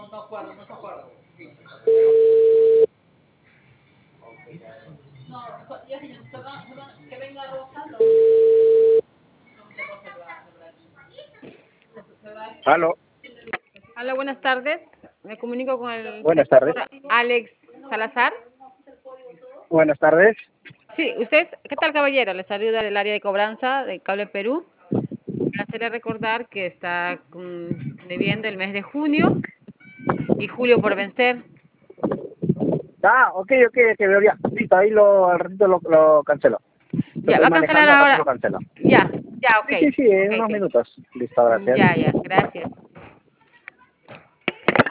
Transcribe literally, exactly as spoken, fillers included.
Aló, Hola, buenas tardes. Me comunico con el buenas tardes. señor Alex Salazar. Buenas tardes. Sí, usted, ¿qué tal, caballero? Le saluda del área de cobranza de Cable Perú. Para hacerle recordar que está mm, debiendo el mes de junio y julio por vencer. Ah, ok, ok, que veo ya. Listo, ahí lo, al ratito lo, lo cancelo. Lo Ya, va estoy a cancelar manejando, al ratito ahora. lo cancelo. Ya, ya, Sí, sí, ok. sí, en Ok, unos ok. minutos. Listo, gracias. Ya, ya, gracias.